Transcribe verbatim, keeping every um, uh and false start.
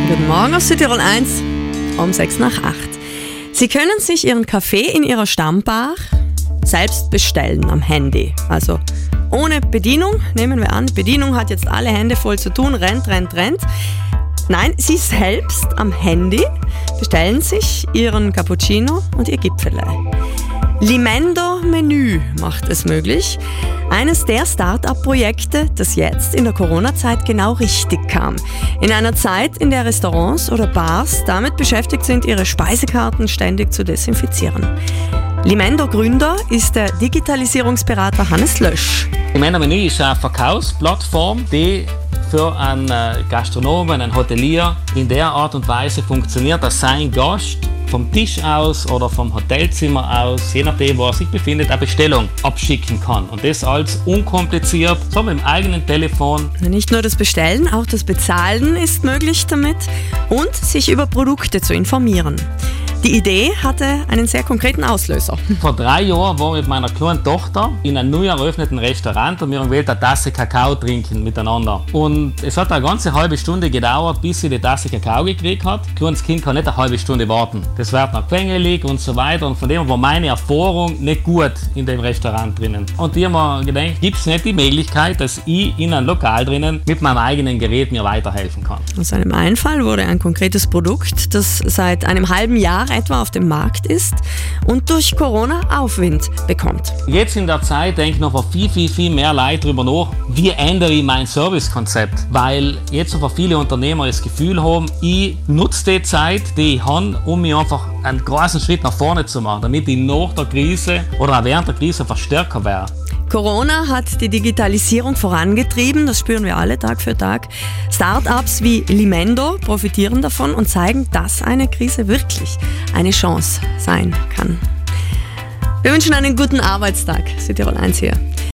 Guten Morgen auf Südtirol eins um sechs nach acht. Sie können sich Ihren Kaffee in Ihrer Stammbar selbst bestellen am Handy. Also ohne Bedienung, nehmen wir an. Bedienung hat jetzt alle Hände voll zu tun, rennt, rennt, rennt. Nein, Sie selbst am Handy bestellen sich Ihren Cappuccino und Ihr Gipfeli. Limendo Menü macht es möglich. Eines der Start-up-Projekte, das jetzt in der Corona-Zeit genau richtig kam. In einer Zeit, in der Restaurants oder Bars damit beschäftigt sind, ihre Speisekarten ständig zu desinfizieren. Limendo-Gründer ist der Digitalisierungsberater Hannes Lösch. Limendo Menü ist eine Verkaufsplattform, die für einen Gastronomen, einen Hotelier in der Art und Weise funktioniert, dass sein Gast vom Tisch aus oder vom Hotelzimmer aus, je nachdem, wo er sich befindet, eine Bestellung abschicken kann. Und das alles unkompliziert, so mit dem eigenen Telefon. Nicht nur das Bestellen, auch das Bezahlen ist möglich damit und sich über Produkte zu informieren. Die Idee hatte einen sehr konkreten Auslöser. Vor drei Jahren war ich mit meiner kleinen Tochter in einem neu eröffneten Restaurant und wir haben gewählt, eine Tasse Kakao trinken miteinander. Und es hat eine ganze halbe Stunde gedauert, bis sie die Tasse Kakao gekriegt hat. Ein kleines Kind kann nicht eine halbe Stunde warten. Das wird noch quengelig und so weiter. Und von dem war meine Erfahrung nicht gut in dem Restaurant drinnen. Und ich habe mir gedacht, gibt es nicht die Möglichkeit, dass ich in einem Lokal drinnen mit meinem eigenen Gerät mir weiterhelfen kann. Aus einem Einfall wurde ein konkretes Produkt, das seit einem halben Jahr etwa auf dem Markt ist und durch Corona Aufwind bekommt. Jetzt in der Zeit denke ich noch viel, viel, viel mehr Leute darüber nach, wie ändere ich mein Servicekonzept, weil jetzt einfach viele Unternehmer das Gefühl haben, ich nutze die Zeit, die ich habe, um mich einfach einen großen Schritt nach vorne zu machen, damit ich nach der Krise oder auch während der Krise verstärker wäre. Corona hat die Digitalisierung vorangetrieben, das spüren wir alle Tag für Tag. Start-ups wie Limendo profitieren davon und zeigen, dass eine Krise wirklich eine Chance sein kann. Wir wünschen einen guten Arbeitstag. Südtirol eins hier.